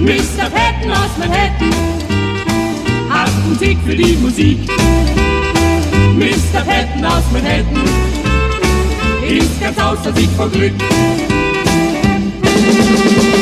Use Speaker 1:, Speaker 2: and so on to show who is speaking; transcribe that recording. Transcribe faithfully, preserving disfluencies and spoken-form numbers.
Speaker 1: Mister Patton aus Manhattan hat einen Tick für die Musik. Mister Patton aus Manhattan ist ganz außer sich vor Glück.